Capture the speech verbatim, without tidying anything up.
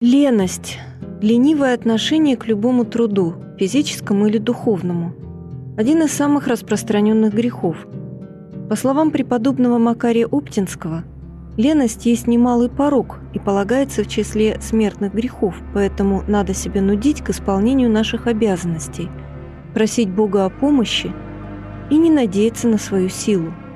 Леность – ленивое отношение к любому труду, физическому или духовному. Один из самых распространенных грехов. По словам преподобного Макария Оптинского, леность есть немалый порок и полагается в числе смертных грехов, поэтому надо себя нудить к исполнению наших обязанностей, просить Бога о помощи и не надеяться на свою силу.